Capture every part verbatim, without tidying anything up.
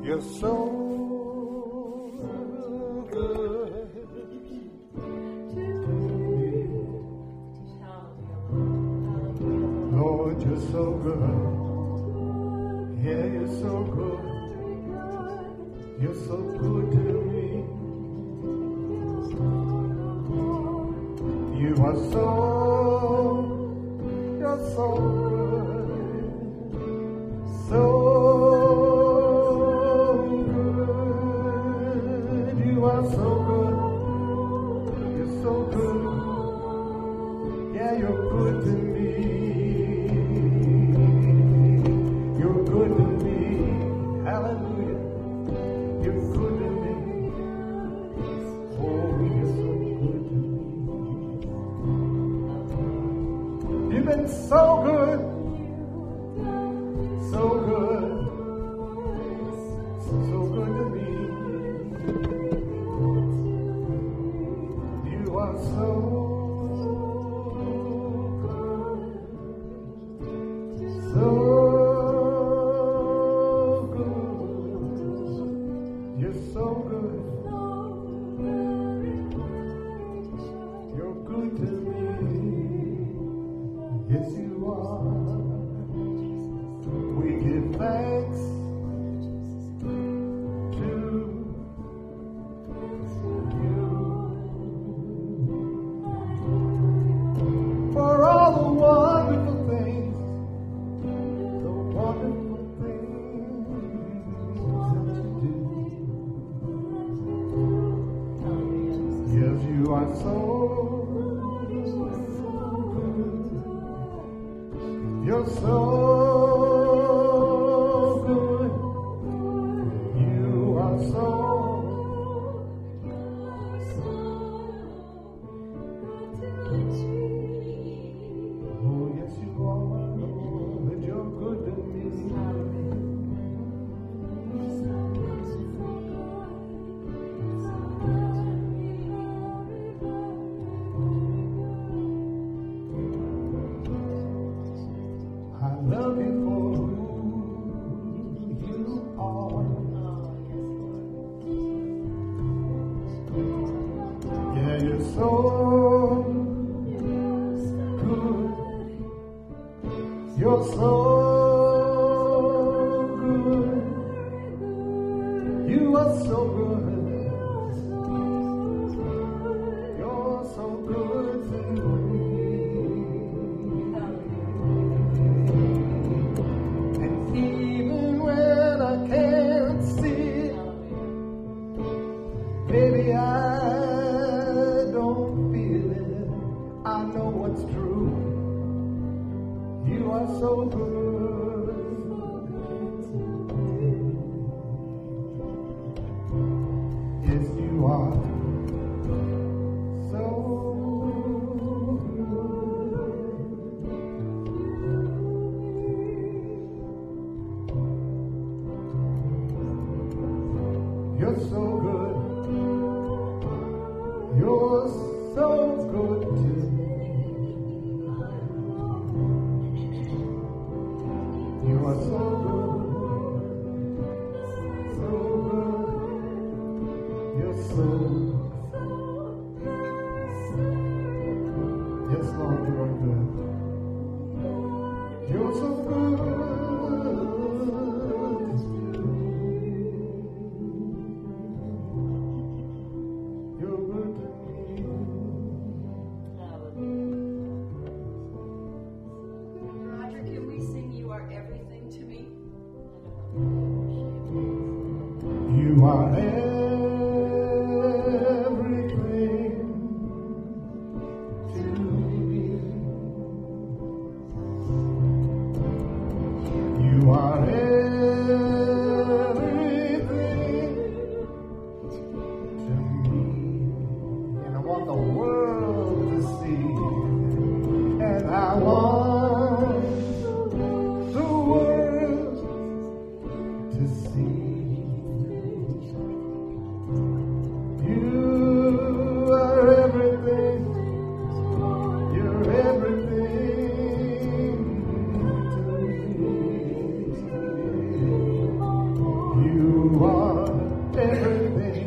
You're so good to me. Lord, you're so good. Yeah, you're so good. You're so good to me. You are so, you're so good. So good. You are so good. You're so good. Yeah, you're good to me. You're good to me. Hallelujah. You're good to me. Oh, you're so good to me. You've been so good. So good. So good to me. You are so good. So so good. You're good to me. Yes, you are. We give thanks to you for all the wonderful things, the wonderful things that you do. Yes, you are so good. You're so good. You are so oh, yes, you are, Lord. You're good to me. I love you for who you are. Yeah, you're so good. You're so good. You are so good. You're so good to me. Baby, I don't feel it. I know what's true. You are so good. Yes, you are so good. You're so good. You're so good to me. You are so good. So good. You're so yes, Lord, you are good. You're so good. You're good to me. Roger, can we sing You Are Everything to Me? You are everything to me. You are everything to me. And I want the world to see. And I want the world to see. You are everything,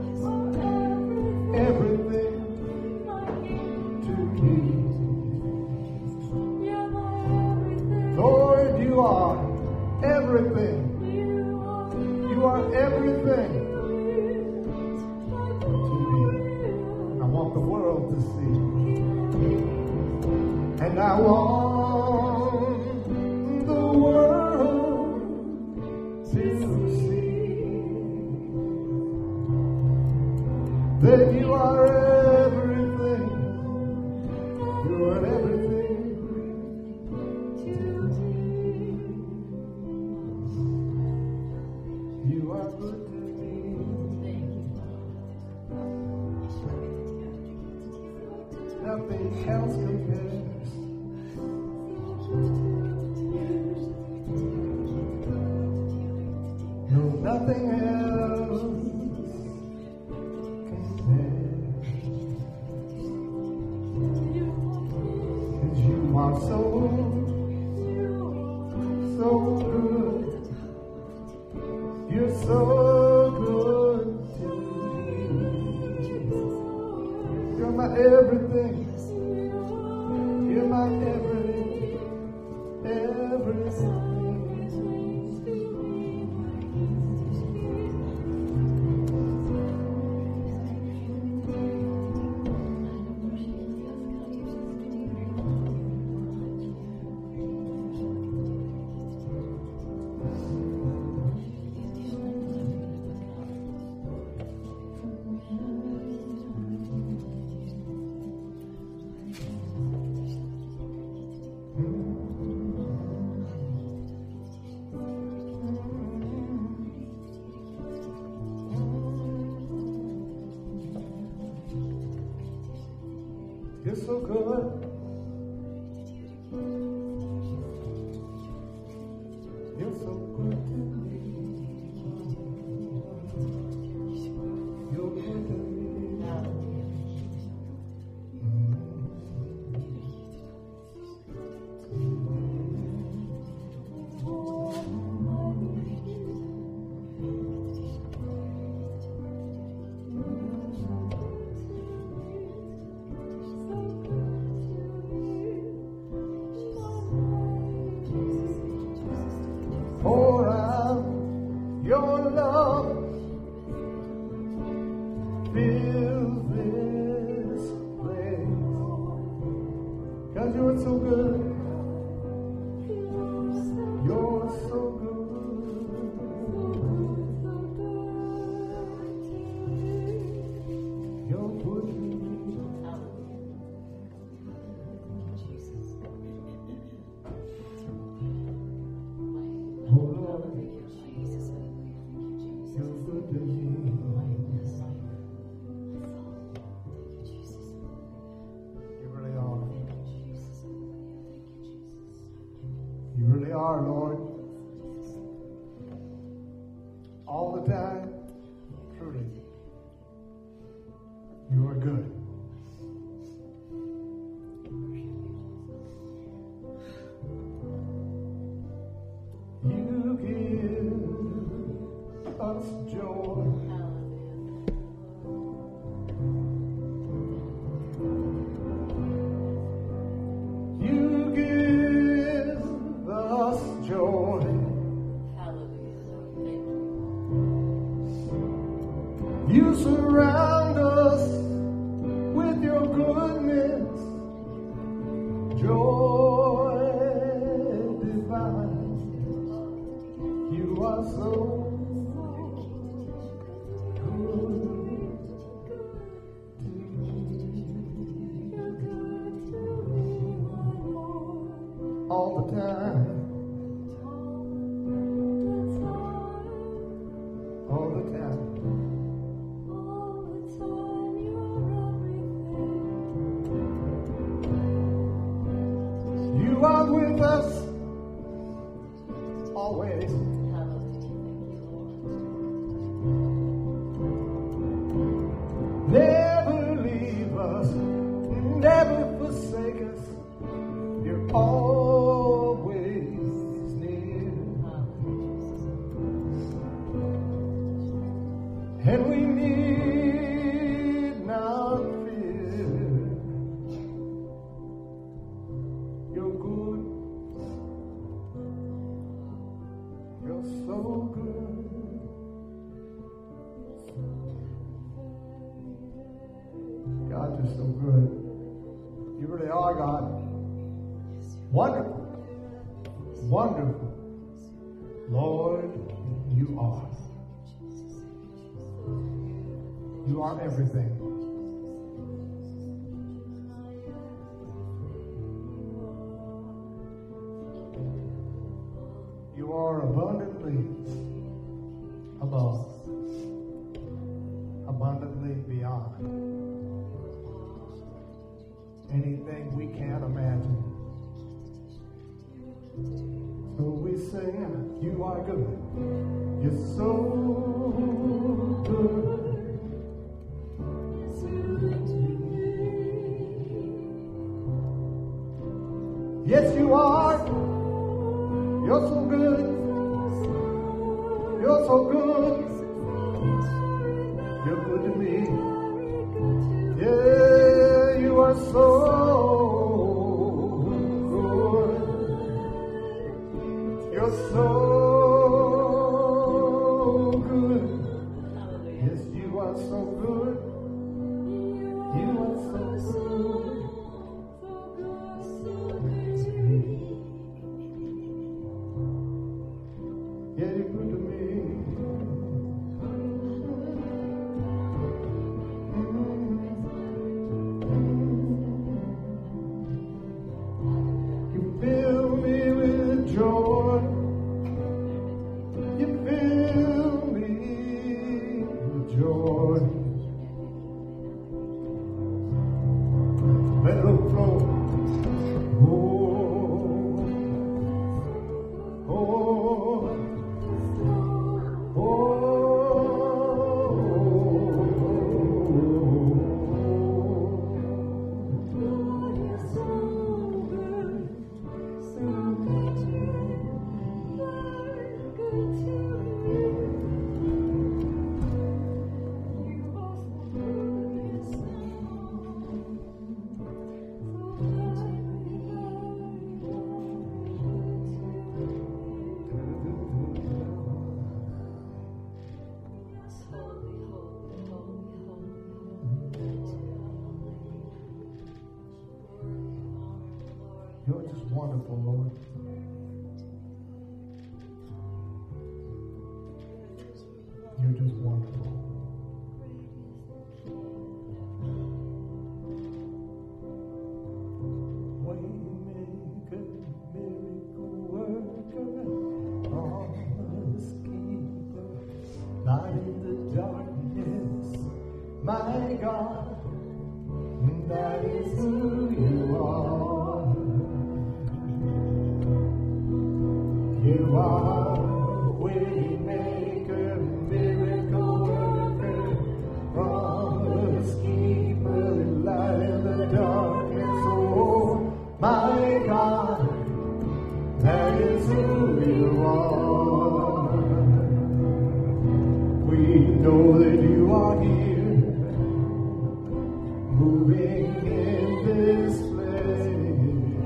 everything to me. Lord, you are everything. You are everything to me. I want the world to see. And I want the world to see that you are everything. You are everything to me. You are good to me. Nothing else compares. No, nothing else compares. 'Cause you are so, so good. You're so good to me. You're my everything. You're my everything. Everything. You're so good. You're so good to me. You're good to me. Pour out your love, fill this place, 'cause you're so good, you're so good, you're good to me. You really are, Lord. All the time, truly. You are good. You give us joy. You give us joy. You surround us with your goodness, joy divine. You are so good to me. All the time. All the time. You are with us always. and we need not fear. You're good. You're so good. God, you're so good. You really are, God. Wonderful. Wonderful. Lord, you are. You are everything. You are abundantly above, abundantly beyond anything we can imagine. So we sing, you are good. You're so good. Yes, you are. You're so good. You're so good. You're good to me. Yeah, you are so good. You're so good. Yes, you are so good. You are so good. Yeah, you're good to me. You fill me with joy. You fill me with joy. Let it flow. Oh, oh. You're just wonderful, Lord. You're just wonderful. Waymaker, miracle worker, promise keeper, light in the darkness, my God, that is who you are. You are waymaker, miracle worker, promise keeper, light in the darkness. Oh, my God, that is who you are. We know that you are here, moving in this place.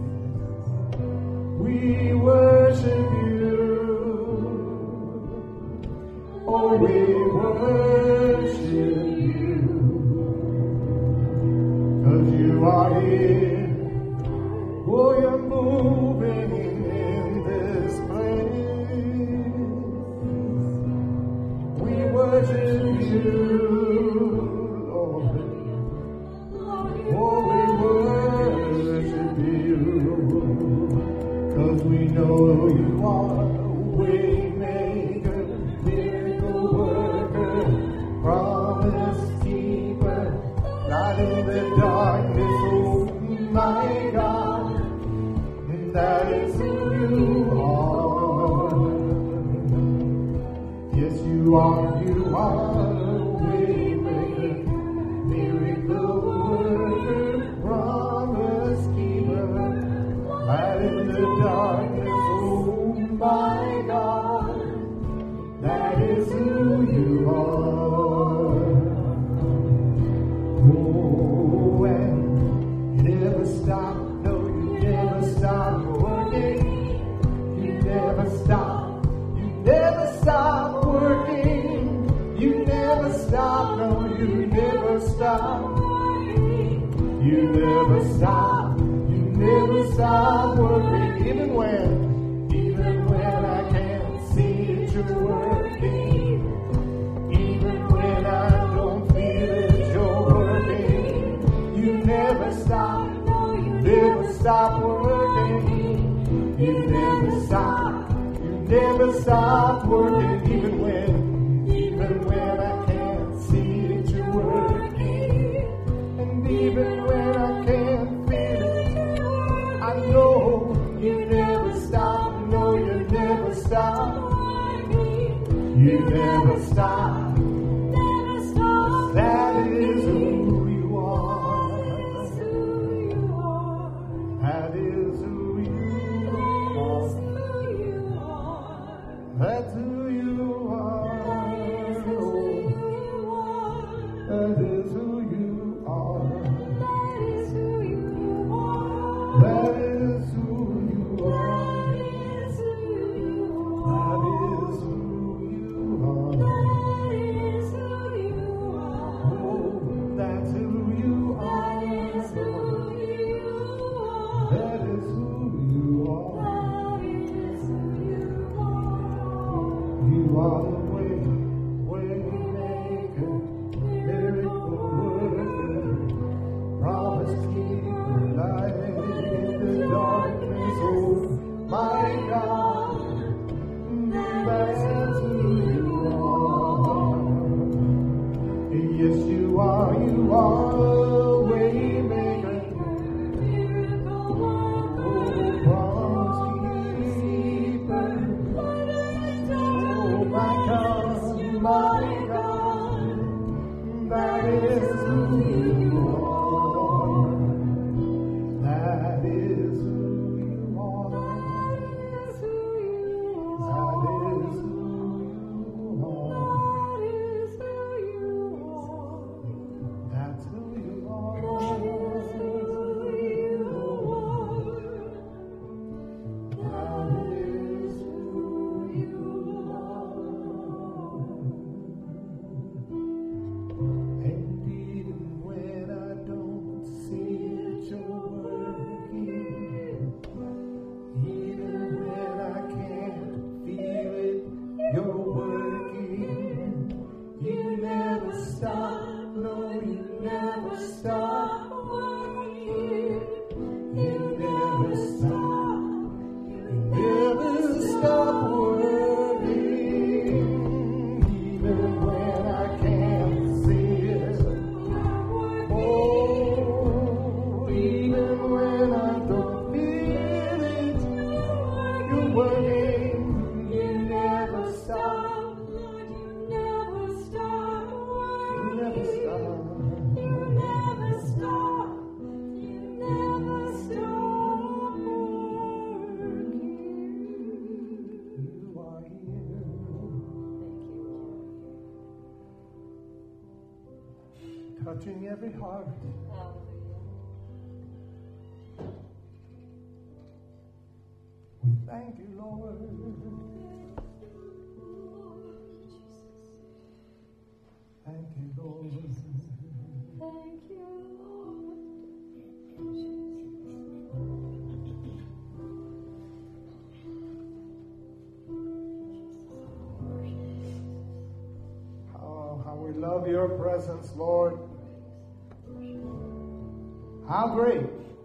We worship you. Oh, we worship you. 'Cause you are here. Oh, you're moving in this place. We worship you, Lord. Oh, we worship you. 'Cause we know you are waymaker, miracle worker, promise keeper, light in the darkness. Oh, my God, that is who you are. Yes, you are. You are waymaker, miracle worker, promise keeper, light in the darkness. Oh, my God, that is who you are. stop. You never stop working, even when, even when I can't see it, you're working. Even when I don't feel it, you're working. You never stop, never stop working. You never stop, you never stop working, even when, even when I can't see it, you're working. And even when I can't feel it, I know you never stop, no, you never stop. You never stop. That is who you are. That is who you are. That's who you are. That is who you are. That is who you are. That is who you are. Oh, that's who you are. That is who you are. You are the way, way maker, miracle worker, promise keeper, light in the darkness. Oh, my God, that's who you are. Yes, you are. You are a way maker, promise keeper. Oh, my God, my God, that is who you are. That is who you are. That is who you are. That's who you are. That is who you are. And even when I don't see it, you're working. Even when I can't feel it, you're working. You never stop, no, you never stop working. You never stop, you never stop working. Even when I can't see it, oh, even when I don't feel it, you're working. You never stop. You never stop. You are here. Touching every heart. We thank you, Lord. Thank you, Lord. Thank you, Lord. Oh, how we love your presence, Lord. How great,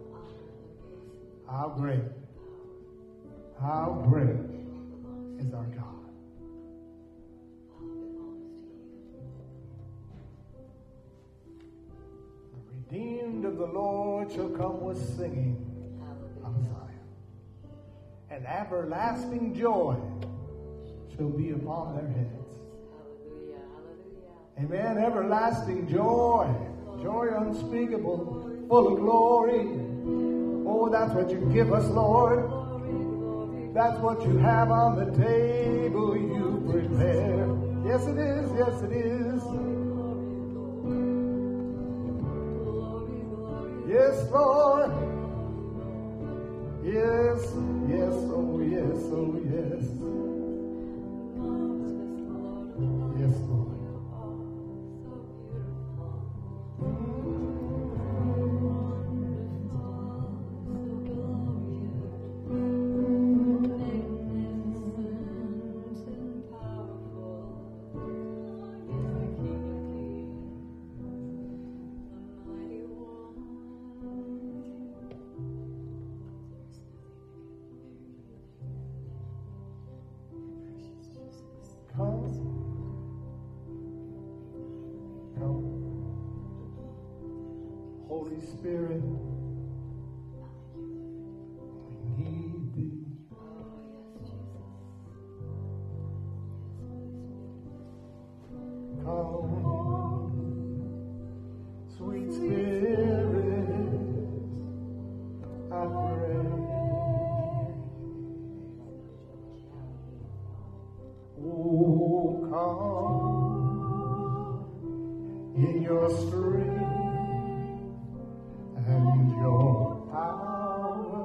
how great, how great is our God. The redeemed of the Lord shall come with singing of Zion, and everlasting joy shall be upon their heads. Amen. Everlasting joy, joy unspeakable, full of glory. Oh, that's what you give us, Lord. That's what you have on the table you prepare. Yes, it is. Yes, it is. Yes, Lord. Yes, yes, oh yes, oh yes. Yes, Lord. Holy Spirit, we need thee. Come, sweet Spirit, I pray. Oh, come in your strength and your power.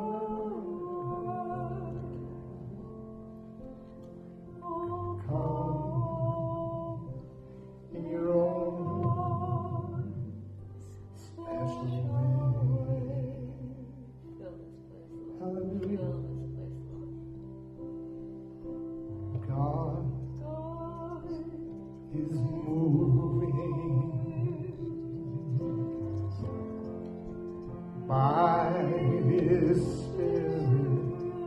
Come in your own special way. Hallelujah. God is moving by His Spirit,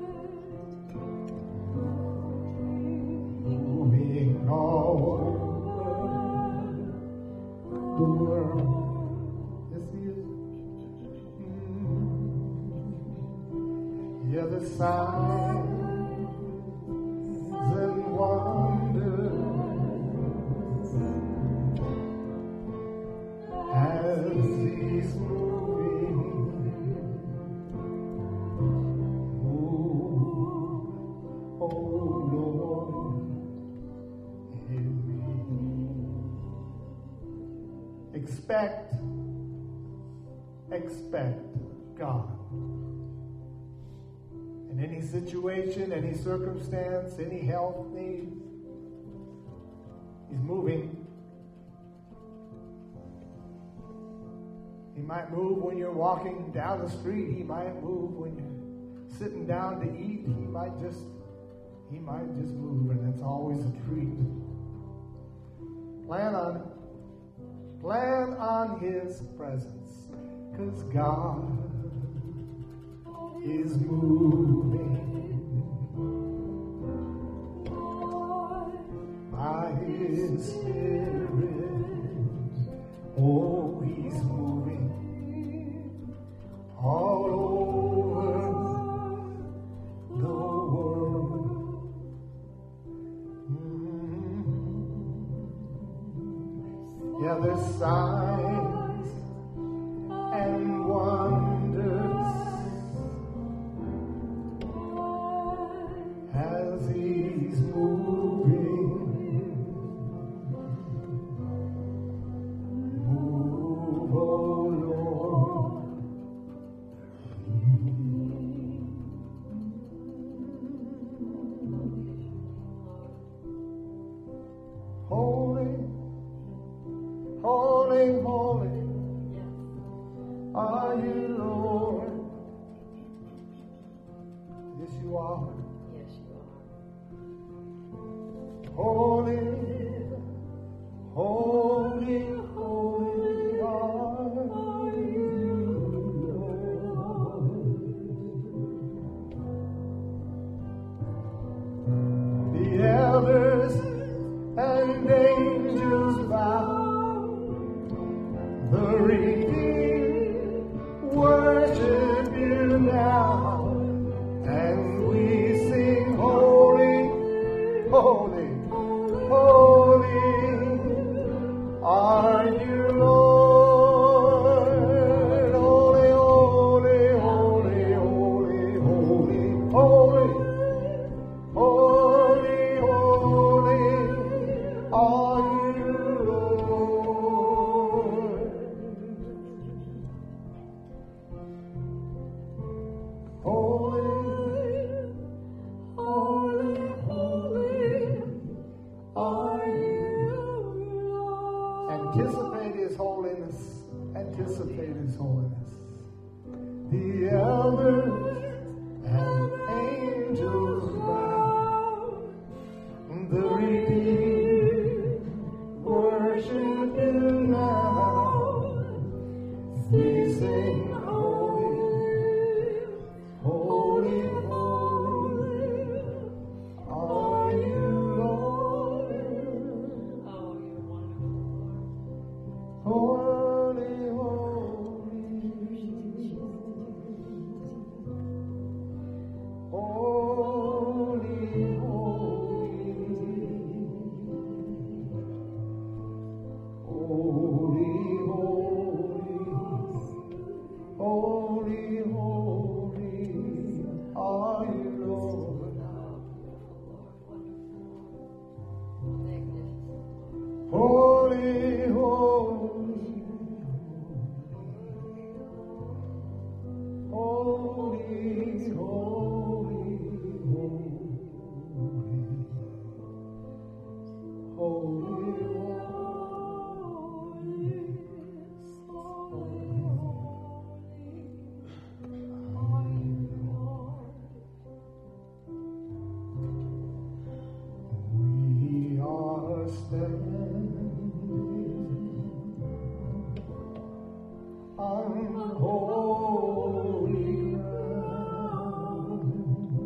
moving all over the world. Yes, He is. Mm. Yeah, the signs and wonders as He's moving. Move, oh Lord, in me. Expect, expect God. In any situation, any circumstance, any health need, He's moving. He might move when you're walking down the street. He might move when you're sitting down to eat. He might just, He might just move, and it's always a treat. Plan on it. Plan on His presence, because God is moving by His Spirit. Oh, He's moving all over the world. Mm-hmm. Yeah, there's signs and wonders as He's moving. Move, oh Lord. Holy, holy, holy are you, Lord. Yes, you are. Holy, holy, holy are you, Lord. The elders and angels bow, the redeemed worship you now, and we sing holy, holy, holy are you, Lord. Holy, holy, holy, holy, holy, holy, holy, holy are you, Lord. Holy, holy, holy are you, Lord. Anticipate His holiness. Anticipate His holiness. The elders and angels bow. The redeemed worship you now. We sing holy, holy, holy are you, Lord. Oh, you're wonderful, Lord. Holy, holy, Holy, holy, holy, holy, holy, holy, we are standing on holy ground,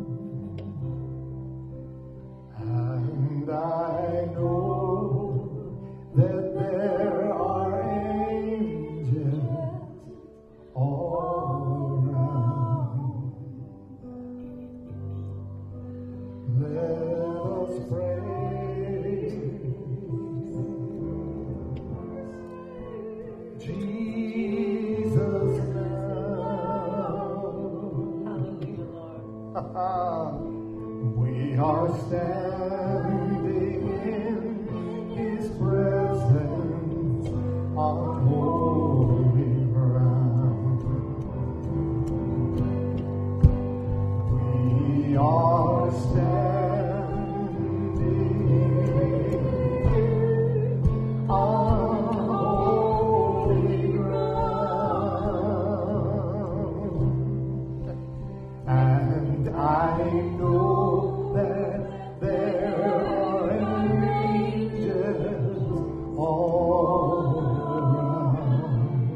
and I know that there are angels all around. Let us pray. Jesus now. We are standing in His presence on holy ground. We are standing on holy ground, and I know that there are angels all around.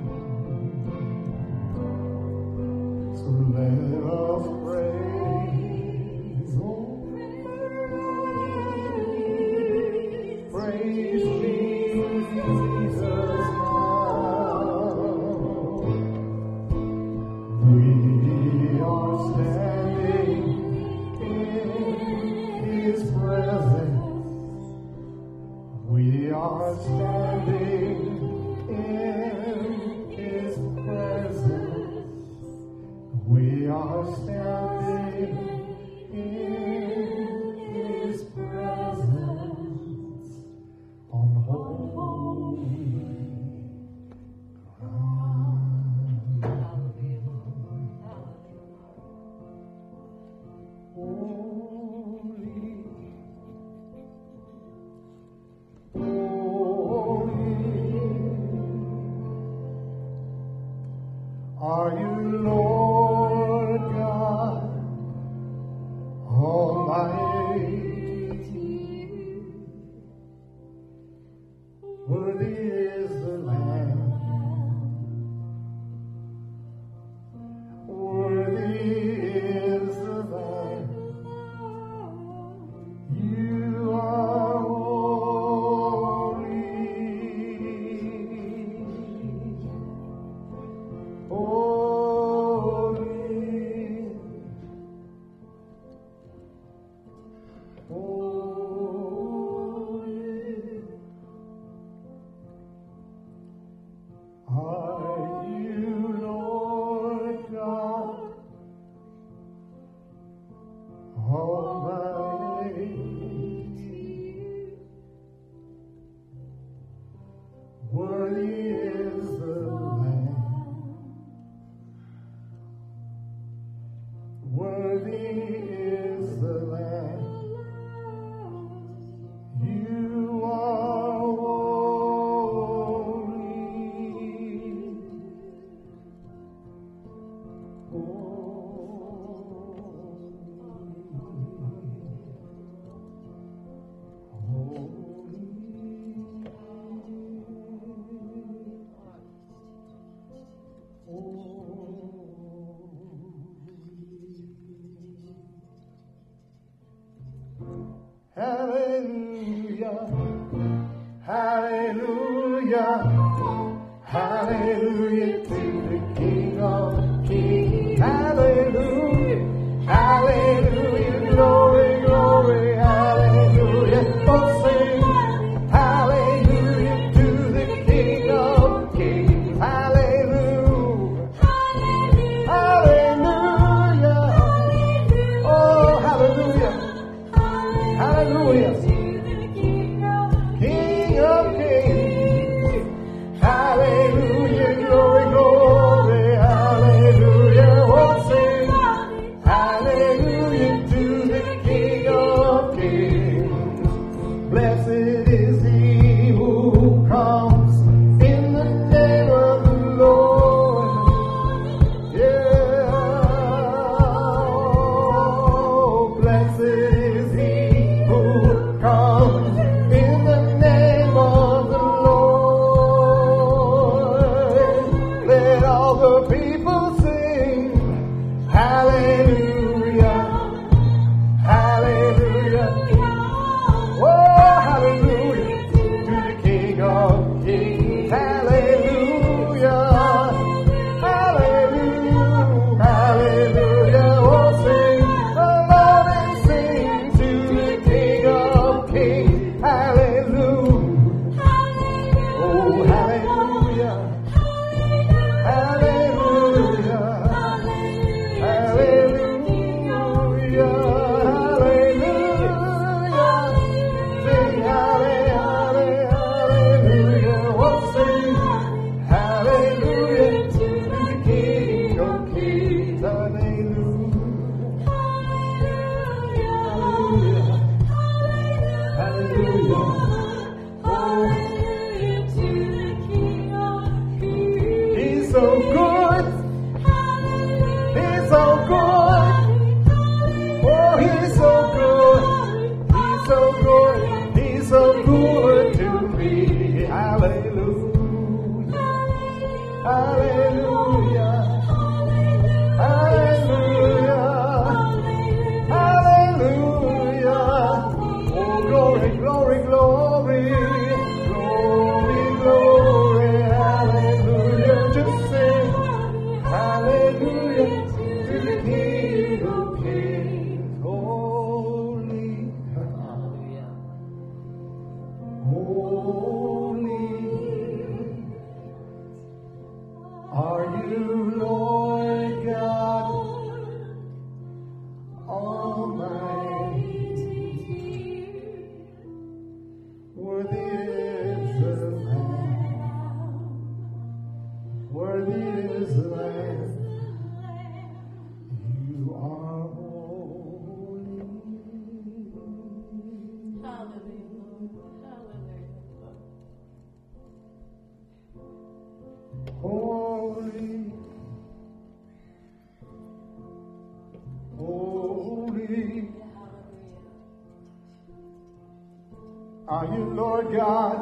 So let us praise, oh, praise Jesus now. We are standing in His presence. We are standing in His presence. We are standing in His presence on holy ground. Holy, holy are you, Lord God Almighty. Worthy is the Lamb. Worthy is the Lamb. You are holy. Holy. Holy. Are you, Lord God Almighty? Worthy is the Lamb. Worthy is the Lamb. You are holy. Hallelujah, hallelujah, hallelujah to the King of Kings. Hallelujah, hallelujah, glory, glory, hallelujah. Oh, sing hallelujah to the King of Kings. Hallelujah, hallelujah, oh, hallelujah. Hallelujah. King of Kings. are you, Lord God Almighty. Worthy is the Lamb, worthy is the Lamb. You are holy. Holy, holy, are you, Lord God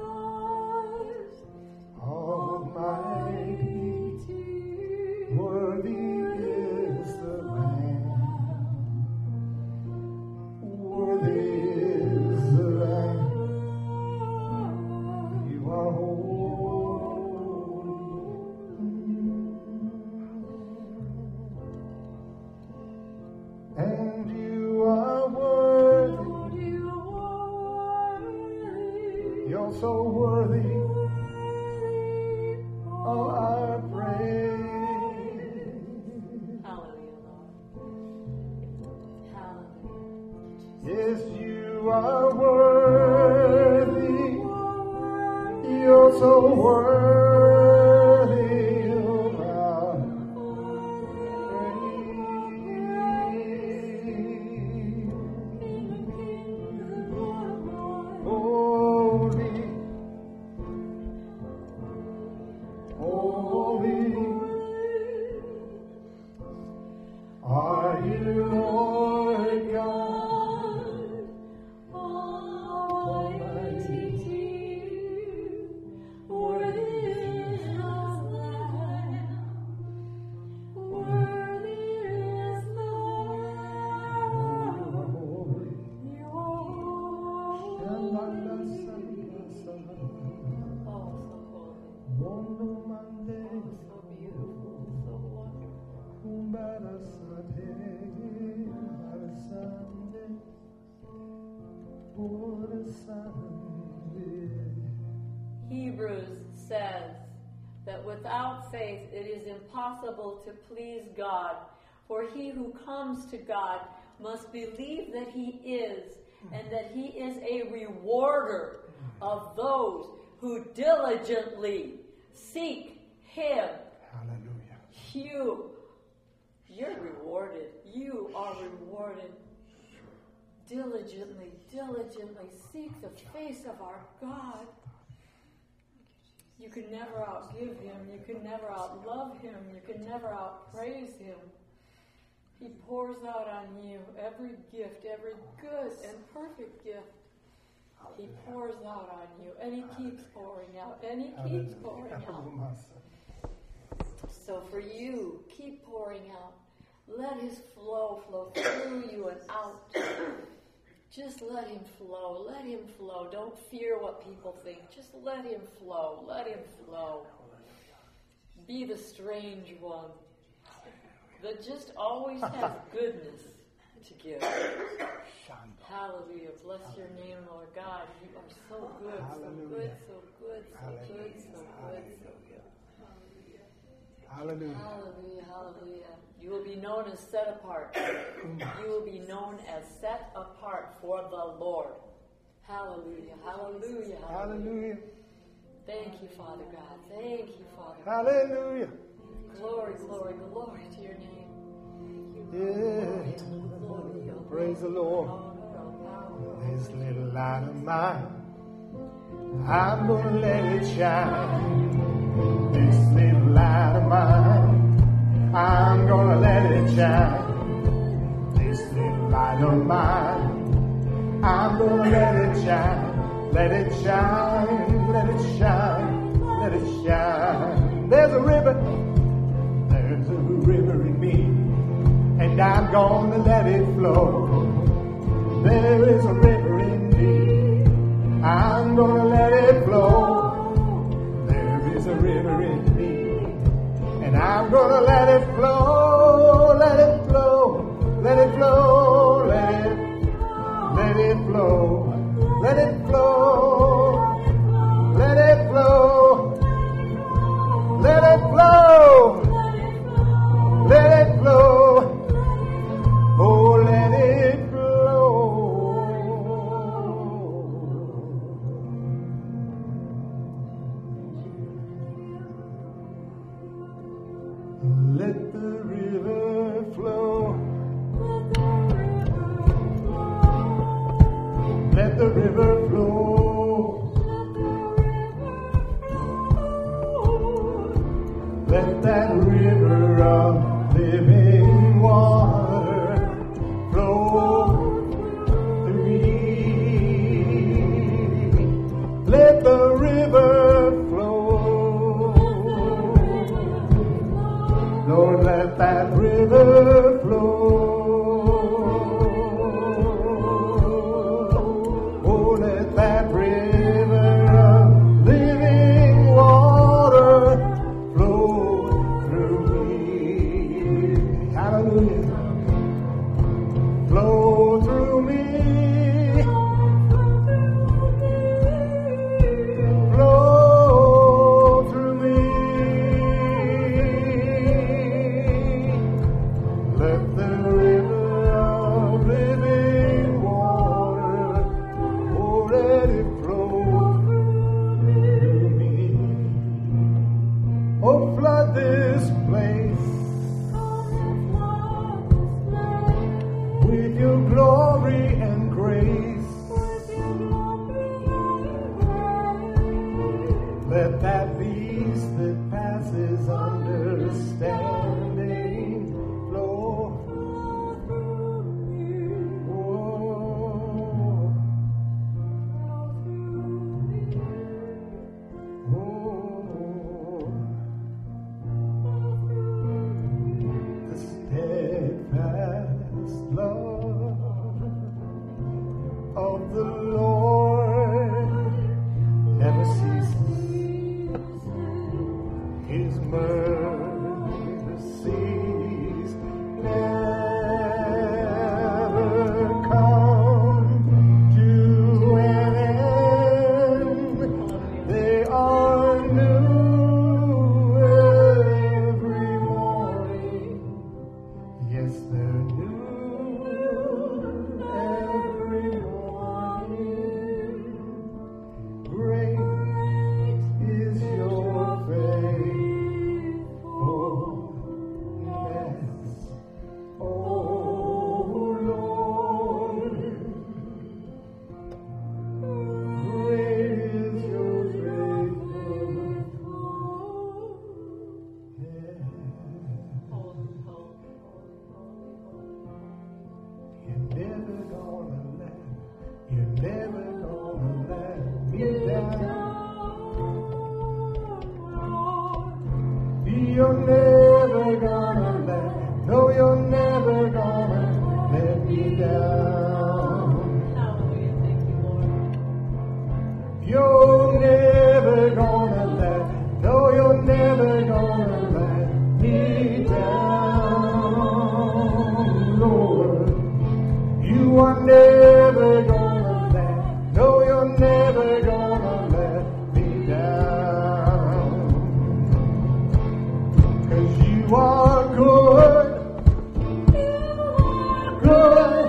Almighty? Worthy is the Lamb, worthy is the Lamb. You are holy. And you are worthy. You're so worthy of our praise. Hallelujah, Lord. Hallelujah. Yes, you are worthy. You're so worthy of our holy, holy, are you, Lord God Almighty? Worthy is the Lamb, worthy is the Lamb. You are oh, so holy, so beautiful, so wonderful. Hebrews says that without faith it is impossible to please God, for he who comes to God must believe that he is, and that he is a rewarder of those who diligently seek him. Hallelujah. You, you're rewarded. You are rewarded. Diligently, diligently seek the face of our God. You can never outgive him. You can never outlove him. You can never outpraise him. He pours out on you every gift, every good and perfect gift. He pours out on you, and he keeps pouring out, and he keeps pouring out. So for you, keep pouring out. Let his flow flow through you and out. Just let him flow. Let him flow. Don't fear what people think. Just let him flow. Let him flow. Be the strange one that just always has goodness to give. Hallelujah. Bless your name, Lord God. You are so good, so good, so good, so good, so good, so good. Hallelujah. Hallelujah, hallelujah. You will be known as set apart. You will be known as set apart for the Lord. Hallelujah, hallelujah, hallelujah. Hallelujah. Thank you, Father God. Thank you, Father God. Hallelujah. Glory, glory, glory to your name. Yeah. Praise the Lord. This little light of mine, I'm gonna let it shine. This little light of mine, I'm gonna let it shine. This little light of mine, I'm gonna let it shine. Let it shine, let it shine, let it shine. There's a river, there's a river in me, and I'm gonna let it flow. There is a river in me, I'm gonna let it flow. There is a river in me, and I'm gonna let it flow, let it flow, let it flow, let it, let it flow, let it flow, Let the river flow. Let the river flow. Let that river of living water flow through me. Let the river flow. Lord, let that river flow. Oh, let that river of living water flow through me. Hallelujah. Flow through me. Flow through me. Let the river of living water, oh, let it flow through me. Oh, flood this place with your glory and grace. Let that peace that passes understanding flow. Oh, oh, the steadfast love of the Lord never ceases. His mercies never come to an end. They are new every morning. Yes, they're new every morning. Great is your faithfulness, oh Lord. Great is your faithfulness. You're never gonna let, you're never gonna let me down. You're never gonna let, no, you're never gonna let me down. Hallelujah. Thank you, Lord. You're never gonna let, no, you're never gonna let me down, Lord. You are never gonna let, no, you're never gonna let me down. 'Cause you are good, good.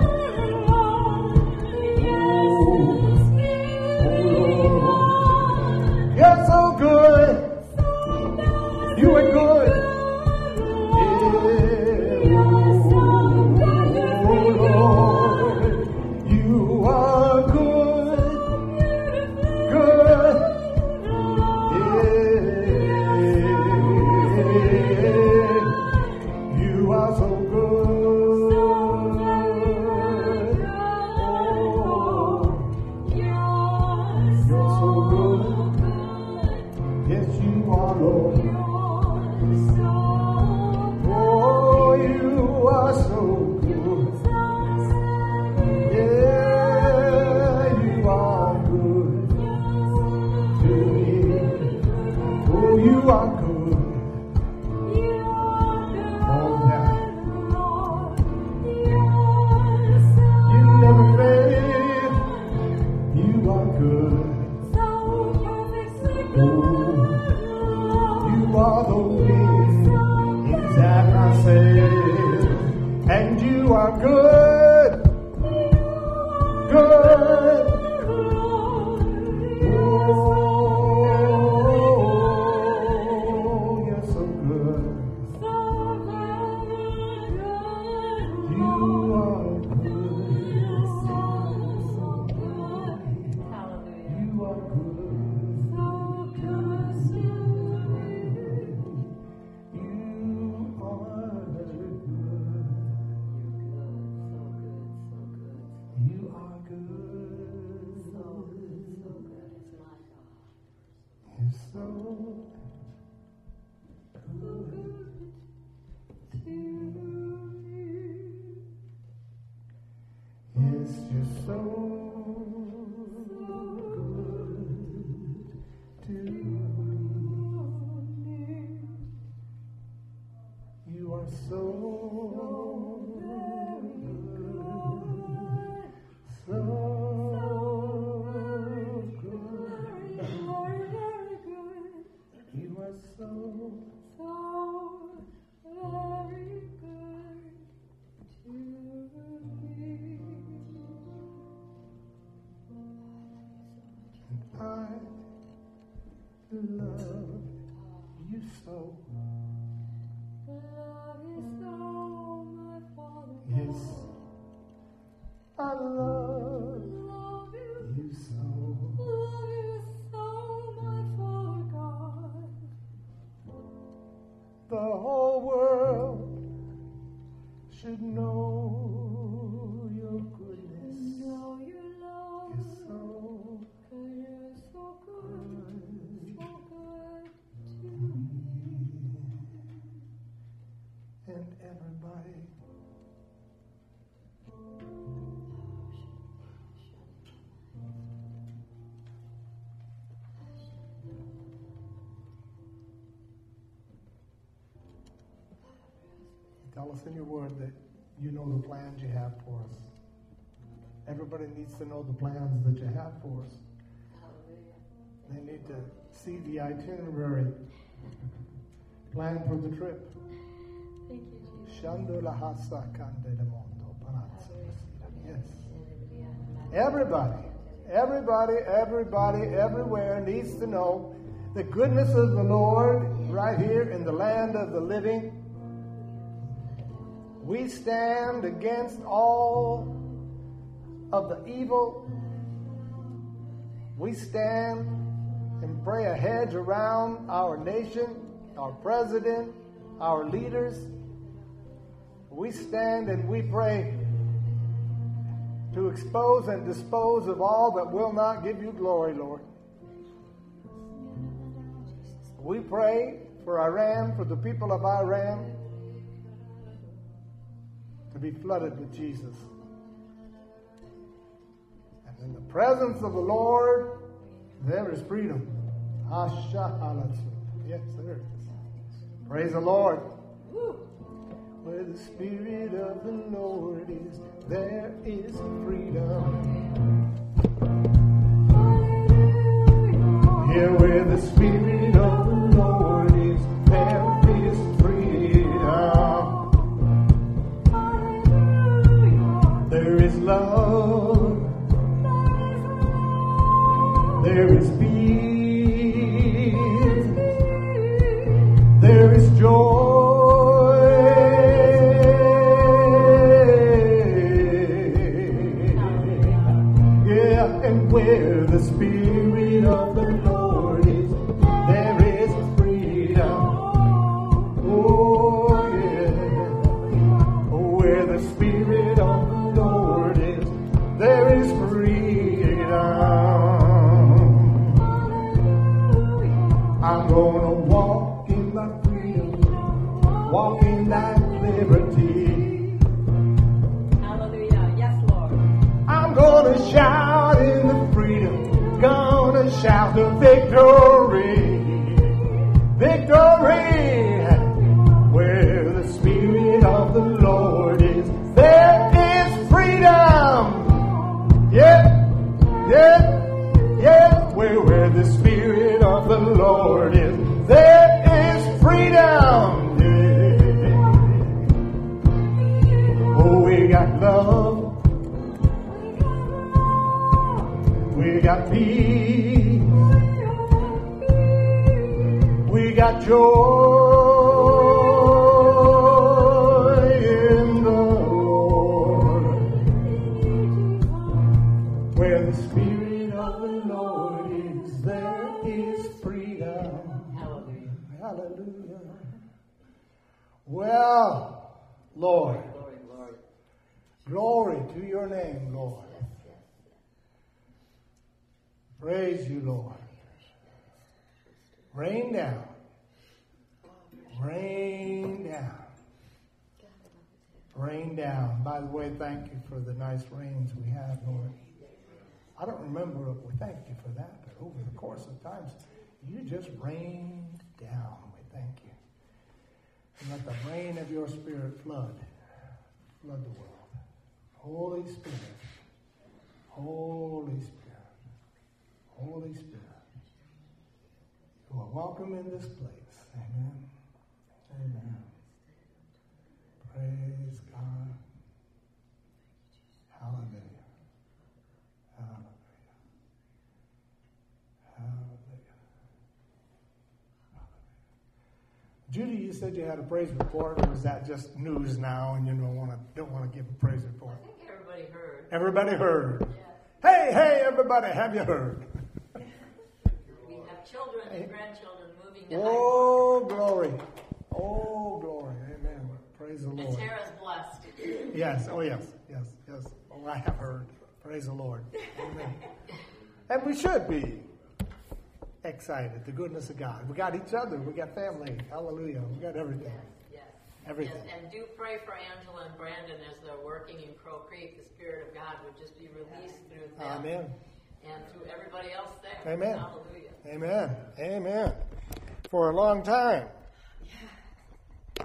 You're so good. You are good. You are good, good. You are so good. Oh, you're so good. Yes, you are, Lord. Oh, you are so good. Yeah, you are good to me. Oh, you are good. Oh, yeah. You never fail. You are good. Oh, you are the wind in that I said, and you are good, good. Oh, you're so good. so good to me. Yes, you're so good to me. You are so good, so So, so very good to me. And I love you so. Love you so, my Father. Yes, I love, love you, you so. Love you so, my Father God. The whole world should know your goodness. Know your love is so good. You're so good, so good to me. And everybody. Tell us in your word that you know the plans you have for us. Everybody needs to know the plans that you have for us. They need to see the itinerary, plan for the trip. Thank you, Jesus. Yes. Everybody, everybody, everybody, everywhere needs to know the goodness of the Lord right here in the land of the living. We stand against all of the evil. We stand and pray a hedge around our nation, our president, our leaders. We stand and we pray to expose and dispose of all that will not give you glory, Lord. We pray for Iran, for the people of Iran, to be flooded with Jesus. And in the presence of the Lord, there is freedom. Yes, there is. Praise the Lord. Where the Spirit of the Lord is, there is freedom. Here where the Spirit of the Lord is, there is freedom. There is love. There is peace. There is joy. Yeah, and where the Spirit of the Lord is, there is freedom. Oh, yeah. Where the Spirit of the Lord is, there is freedom. I'm gonna walk in that freedom, walk in that liberty. Hallelujah. Yes, Lord. I'm gonna shout in the freedom, gonna shout the victory. Victory! Where the Spirit of the Lord is, there is freedom. Yeah, yeah, yeah. Where, where the Spirit of the Lord is, there is freedom. Yeah. Oh, we got love. We got peace. We got joy in the Lord. Where the Spirit of the Lord is, there is freedom. Hallelujah. Hallelujah. Well, Lord, Glory, glory. glory to your name, Lord. Yes, yes, Praise you, Lord. Rain down. Rain down. Rain down. By the way, thank you for the nice rains we have, Lord. I don't remember if we thanked you for that, but over the course of times, you just rained down. We thank you. And let the rain of your Spirit flood. Flood the world. Holy Spirit. Holy Spirit. Holy Spirit. You are welcome in this place. Amen. Amen. Praise God. Hallelujah. Hallelujah. Hallelujah. Hallelujah. Judy, you said you had a praise report, or is that just news now and you don't want to don't want to give a praise report? I think everybody heard. Everybody heard. Yes. Hey, hey, everybody, have you heard? We have children and grandchildren moving to Oh, glory. Oh, glory. Amen. Praise the High. And Lord. Tara's blessed. Yes, oh yes, yes, yes. Oh, I have heard. Praise the Lord. Amen. And we should be excited, the goodness of God. We got each other. We got family. Hallelujah. We got everything. Yes. Everything. Yes, and do pray for Angela and Brandon as they're working in Crow Creek. The Spirit of God would just be released through them. Amen. And through everybody else there. Amen. Hallelujah. Amen. Amen. For a long time,